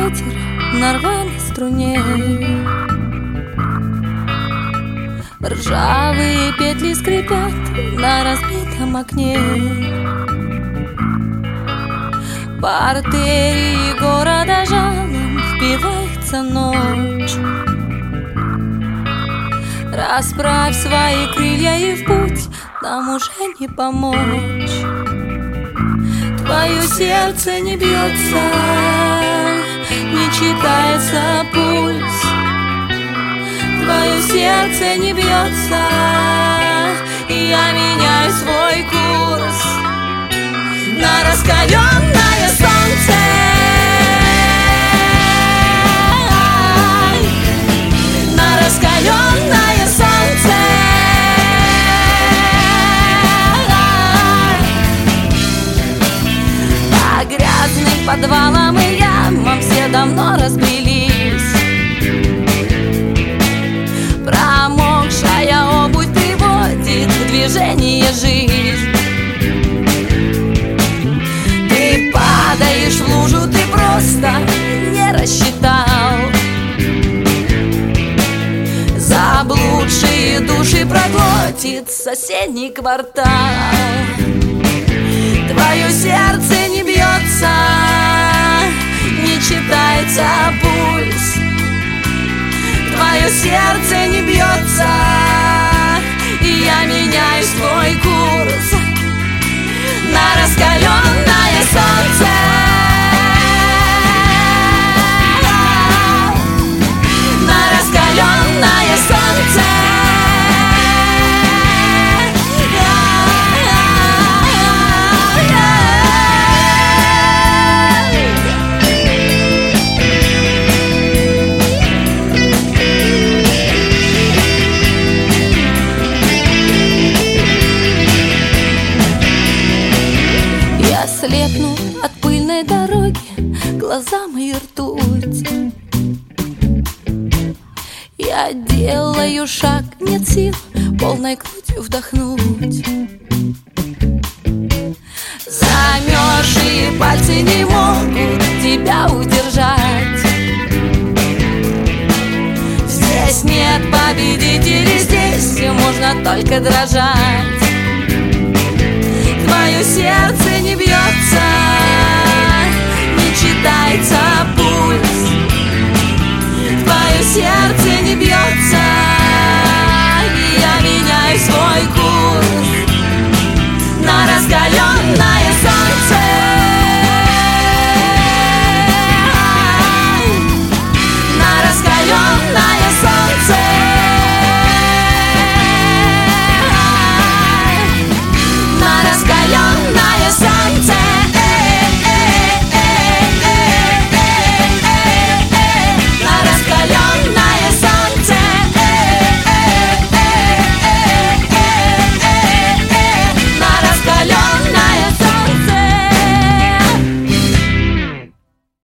ветер на рваной струне. Ржавые петли скрипят на разбитом окне. В артерии города жалом впивается ночь. Расправь свои крылья и в путь, нам уже не помочь. Твое сердце не бьется, не читается пульс. Твое сердце не бьется, и я меняю свой курс на раскаленное солнце. На раскаленное солнце. По грязным подвалам и ямам все давно разбрелись. Промокшая обувь приводит в движение жизнь. Ты падаешь в лужу, ты просто не рассчитал. Заблудшие души проглотит соседний квартал. Твое сердце не бьется, не читается пульс. Твое сердце не бьется, и я меняю свой курс на раскаленное солнце. На раскаленное солнце. Слепну от пыльной дороги, глаза мои ртуть. Я делаю шаг, нет сил полной грудью вдохнуть. Замерзшие пальцы не могут тебя удержать. Здесь нет победителей, здесь можно только дрожать. Твое сердце не бьется, не читается пульс. Твое сердце не бьется, и я меняю свой курс на раскаленное